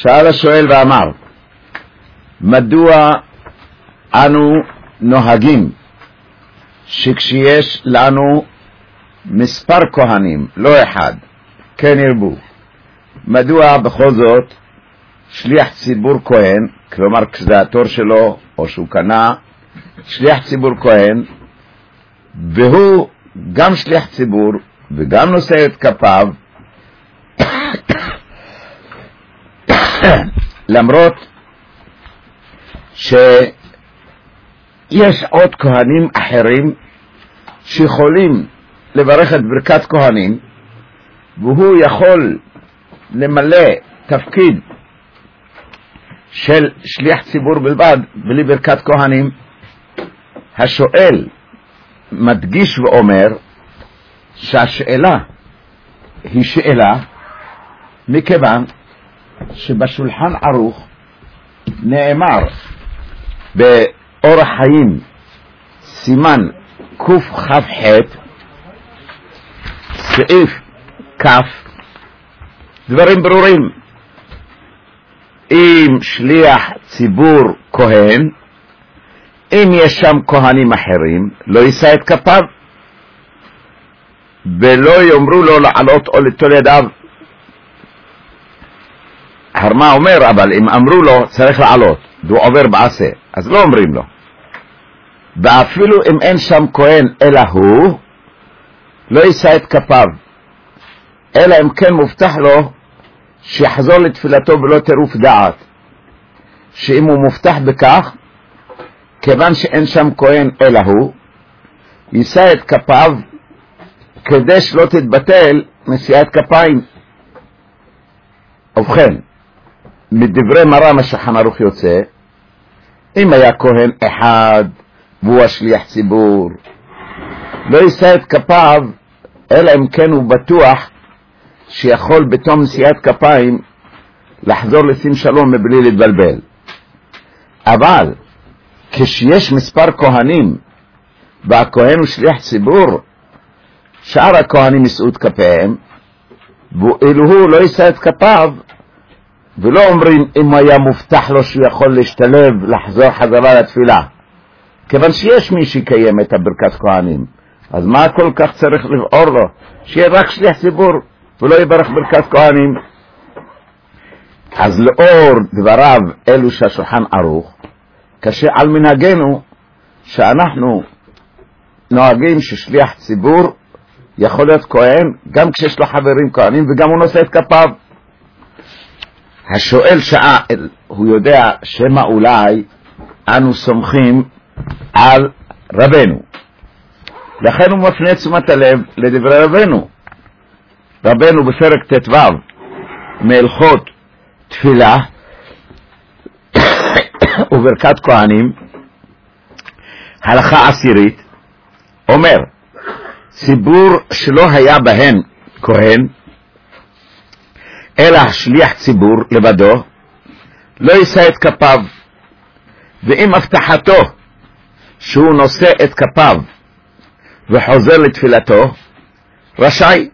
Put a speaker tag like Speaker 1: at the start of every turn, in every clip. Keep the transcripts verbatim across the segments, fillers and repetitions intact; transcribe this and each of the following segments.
Speaker 1: שאל השואל ואמר, מדוע אנו נוהגים שכשיש לנו מספר כהנים, לא אחד, כן ירבו, מדוע בכל זאת שליח ציבור כהן, כלומר כשזה התור שלו או שהוא קנה, שליח ציבור כהן, והוא גם שליח ציבור וגם נושא את כפיו, למרות שיש עוד כהנים אחרים שיכולים לברך את ברכת כהנים, והוא יכול למלא תפקיד של שליח ציבור בלבד בלי ברכת כהנים. השואל מדגיש ואומר שהשאלה היא שאלה מכיוון שבשולחן ערוך נאמר באורח חיים סימן קכ"ח סעיף כף דברים ברורים, אם שליח ציבור כהן, אם יש שם כהנים אחרים, לא יישא את כפיו ולא יאמרו לו לעלות או ליטול ידיו. הרמה אומר, אבל אם אמרו לו צריך לעלות והוא עובר בעשה, אז לא אומרים לו. ואפילו אם אין שם כהן אלא הוא, לא יישא את כפיו, אלא אם כן מובטח לו שיחזור לתפילתו ולא טירוף דעת, שאם הוא מובטח בכך, כיוון שאין שם כהן אלא הוא, יישא את כפיו כדי שלא תתבטל נשיאת כפיים. ובכן, מדברי מרן השולחן ערוך יוצא, אם היה כהן אחד והוא השליח ציבור, לא יישא את כפיו אלא אם כן הוא בטוח שיכול בתום נשיאת כפיים לחזור לשים שלום מבלי להתבלבל. אבל כשיש מספר כהנים והכהן הוא שליח ציבור, שאר הכהנים יישאו את כפיהם, ואילו הוא לא יישא את כפיו, ולא אומרים אם היה מובטח לו שהוא יכול להשתלב לחזור חזרה לתפילה, כיוון שיש מי שיקיים את הברכת כהנים. אז מה כל כך צריך לבעור לו? שיהיה רק שליח ציבור ולא יברך ברכת כהנים. אז לאור דבריו אלו שהשולחן ערוך, קשה על מנהגנו שאנחנו נוהגים ששליח ציבור יכול להיות כהן גם כשיש לו חברים כהנים וגם הוא נושא את כפיו. השואל שאל, הוא יודע שמה אולי אנו סומכים על רבנו, לכן הוא מפנה תשומת הלב לדברי רבנו. רבנו בפרק ט"ו מהלכות תפילה וברכת כהנים, הלכה עשירית, אומר, ציבור שלא היה בהן כהן אלא שליח ציבור לבדו, לא יישא את כפיו, ואם הבטחתו שהוא נושא את כפיו וחוזר לתפילתו, רשאי.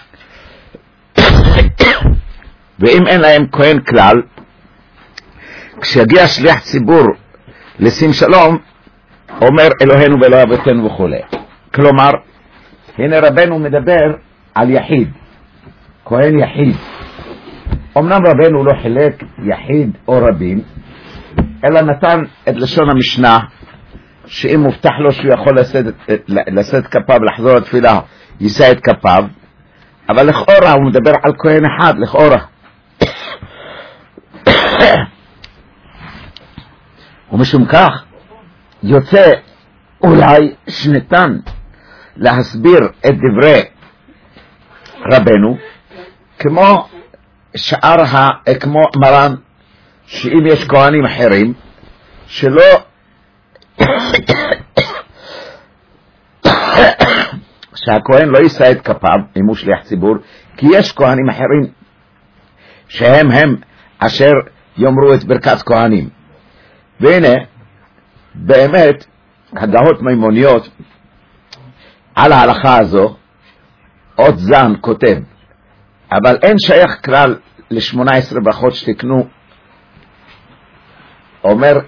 Speaker 1: ואם אין להם כהן כלל, כשיגיע שליח ציבור לשים שלום, אומר אלוהינו ואלוהי אבותינו וכו'. כלומר, הנה רבנו מדבר על יחיד, כהן יחיד. אמנם רבנו לא חילק יחיד או רבים, אלא נתן את לשון המשנה, שאם מובטח לו שהוא יכול לשאת, לשאת כפיו לחזור לתפילה, יישא את כפיו, אבל לכאורה הוא מדבר על כהן אחד, לכאורה. ומשום כך יוצא אולי שניתן להסביר את דברי רבנו כמו שאר ה... כמו מרן, שאם יש כהנים אחרים שלא שהכהן לא יישא את כפיו אם הוא שליח ציבור, כי יש כהנים אחרים שהם הם אשר יאמרו את ברכת כהנים. והנה באמת הדעות מימוניות על ההלכה הזו, עוד זן כותב, אבל אין שייך כלל ל-שמונה עשרה ברכות שתקנו אומר,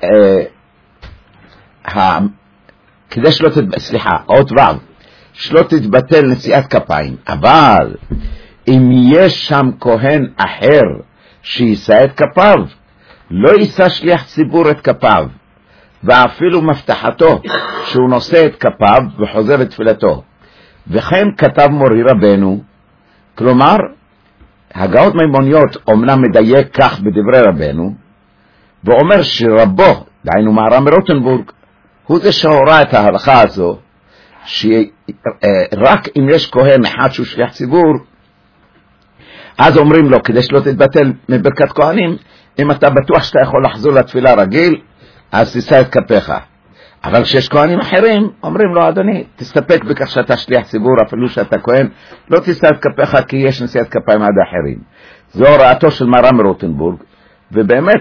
Speaker 1: כדי שלא תתבטל, סליחה, עוד ו', שלא תתבטל נשיאת כפיים, אבל אם יש שם כהן אחר שישא את כפיו, לא יישא שליח ציבור את כפיו, ואפילו מבטחתו שהוא נושא את כפיו וחוזר לתפילתו. וכן כתב מורי רבנו, כלומר, הגאות מימוניות אומנם מדייק כך בדברי רבנו, ואומר שרבו, דהיינו מהר"ם מרוטנבורג, הוא זה שהורה את ההלכה הזו, שרק אם יש כהן אחד שהוא שליח ציבור, אז אומרים לו, כדי שלא תתבטל מברכת כהנים, אם אתה בטוח שאתה יכול לחזור לתפילה רגיל, אז תישא את כפיך. אבל כשיש כהנים אחרים, אומרים לו, אדוני, תסתפק בכך שאתה שליח ציבור, אפילו שאתה כהן, לא תישא את כפיך, כי יש נשיאת כפיים עד אחרים. זו הוראתו של מהר"ם מרוטנבורג, ובאמת,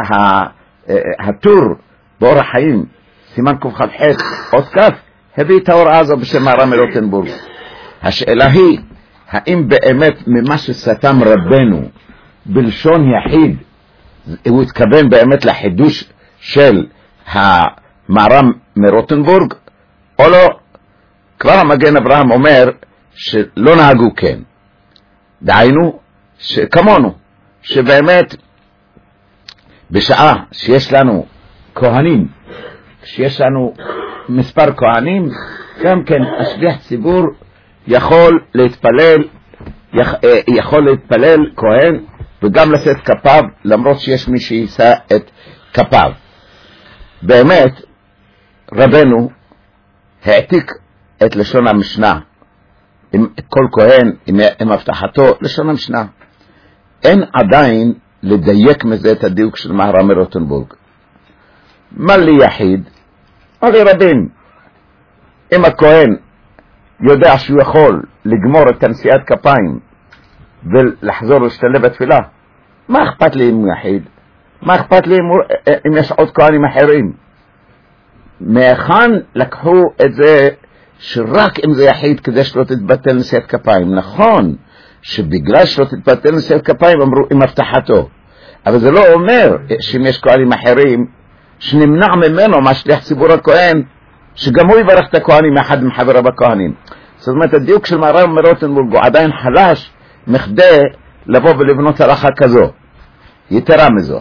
Speaker 1: הטור באור החיים, סימן ק"ח עוד כף, הביא את ההוראה הזו בשם מהר"ם מרוטנבורג. השאלה היא, האם באמת ממה שסתם רבנו בלשון יחיד, הוא התכוון באמת לחידוש של המהר"ם מרוטנבורג, או לא? כבר המגן אברהם אומר שלא נהגו כן. דהיינו, כמונו, שבאמת בשעה שיש לנו כהנים, שיש לנו מספר כהנים, גם כן השליח ציבור יכול להתפלל, יכול להתפלל כהן, וגם לשאת כפיו, למרות שיש מי שישא את כפיו. באמת, רבנו העתיק את לשון המשנה, עם כל כהן, עם, עם הבטחתו, לשון המשנה. אין עדיין לדייק מזה את הדיוק של מהר"ם מרוטנבורג. מה לי יחיד? מה לי רבים? אם הכהן יודע שהוא יכול לגמור את נשיאת כפיים ולחזור להשתלב בתפילה, מה אכפת לי אם הוא יחיד? מה אכפת לי אם, אם יש עוד כהנים אחרים? מהיכן לקחו את זה שרק אם זה יחיד כדי שלא תתבטל נשיאת כפיים? נכון שבגלל שלא תתבטל נשיאת כפיים אמרו עם הבטחתו, אבל זה לא אומר שאם יש כהנים אחרים שנמנע ממנו מה שליח ציבור הכהן, שגם הוא יברך את הכהנים אחד מחבריו הכהנים. זאת אומרת, הדיוק של מהר"ם מרוטנבורג הוא עדיין חלש מכדי לבוא ולבנות הלכה כזו. יתרה מזו,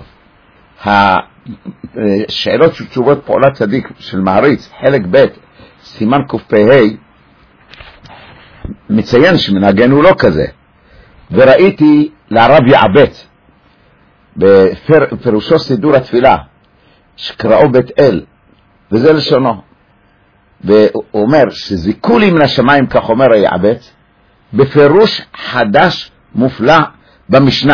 Speaker 1: השאלות ותשובות פעולת צדיק של מעריץ, חלק ב' סימן קפ"ה, מציין שמנהגנו הוא לא כזה. וראיתי לרב יעבץ בפירושו סידור התפילה שקראו בית אל, וזה לשונו, והוא אומר שזיקו לי מן השמיים, כך אומר היעבץ, בפירוש חדש מופלא במשנה.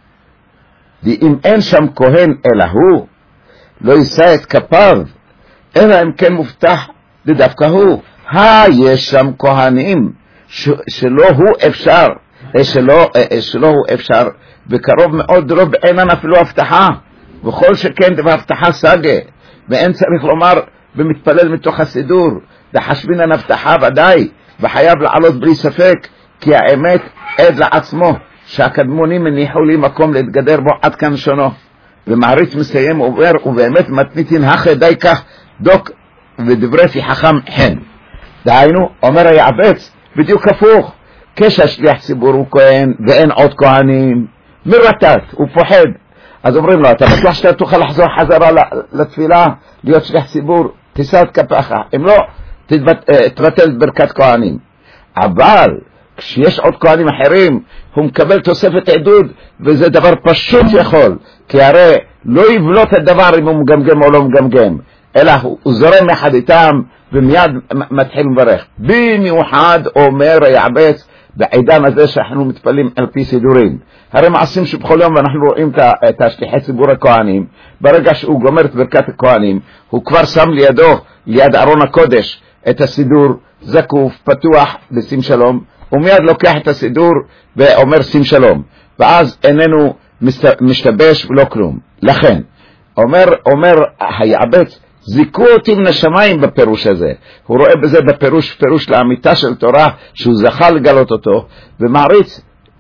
Speaker 1: ואם אין שם כהן אלא הוא, לא יישא את כפיו, אלא אם כן מובטח דווקא הוא. הא, יש שם כהנים ש, שלא הוא אפשר, שלא, שלא הוא אפשר, בקרוב מאוד רוב אינן אפילו הבטחה, וכל שכן דבר הבטחה סגה, ואין צריך לומר ומתפלל מתוך הסידור, לחשבינן הבטחה ודאי, וחייב לעלות בלי ספק, כי האמת עד לעצמו, שהקדמונים הניחו לי מקום להתגדר בו עד כאן שונו. ומעריץ מסיים עובר, ובאמת מתניתין הכי די כך דוק ודברי פי חכם חן. דהיינו, אומר היעבץ, בדיוק הפוך, כשהשליח ציבור הוא כהן ואין עוד כהנים, מרתת, הוא פוחד. אז אומרים לו, אתה בטוח שאתה תוכל לחזור חזרה לתפילה, להיות שליח ציבור, תישא את כפיך, אם לא, תבטל ברכת כהנים. אבל כשיש עוד כהנים אחרים, הוא מקבל תוספת עדוד, וזה דבר פשוט יכול, כי הרי לא יבלוט הדבר אם הוא מגמגם או לא מגמגם, אלא הוא זורם אחד איתם, ומיד מתחיל מברך. במיוחד אומר היעבץ, בעידן הזה שאנחנו מתפלים על פי סידורים. הרי מעשים שבכל יום ואנחנו רואים את השליחי ציבור הכהנים, ברגע שהוא גומר את ברכת הכהנים, הוא כבר שם לידו, ליד ארון הקודש, את הסידור זקוף, פתוח, בשים שלום, ומיד לוקח את הסידור ואומר שים שלום, ואז איננו משתבש ולא כלום. לכן, אומר, אומר היעבץ, זיקו אותי מן השמיים בפירוש הזה. הוא רואה בזה בפירוש, פירוש לאמיתה של תורה, שהוא זכה לגלות אותו, ומעריץ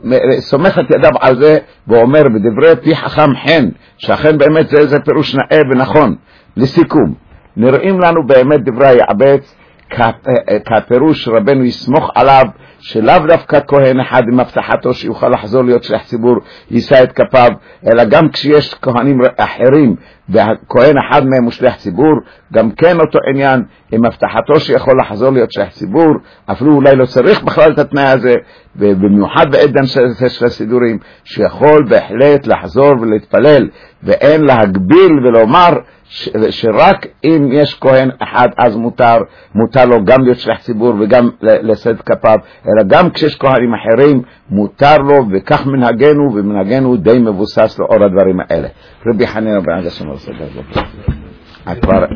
Speaker 1: סומך את ידיו על זה ואומר בדברי פי חכם חן, שאכן באמת זה, זה פירוש נאה ונכון. לסיכום, נראים לנו באמת דברי היעבץ כפירוש רבנו יסמוך עליו, שלאו דווקא כהן אחד עם הבטחתו שיוכל לחזור להיות שליח ציבור יישא את כפיו, אלא גם כשיש כהנים אחרים והכהן אחד מהם הוא שליח ציבור, גם כן אותו עניין עם הבטחתו שיכול לחזור להיות שליח ציבור, אפילו אולי לא צריך בכלל את התנאי הזה, ובמיוחד בעידן של הסידורים, שיכול בהחלט לחזור ולהתפלל, ואין להגביל ולומר ש, שרק אם יש כהן אחד אז מותר, מותר לו גם להיות שליח ציבור וגם לשאת כפיו, אלא גם כשיש כהנים אחרים מותר לו, וכך מנהגנו, ומנהגנו די מבוסס לאור הדברים האלה. רבי חנינא בן עקשיא אומר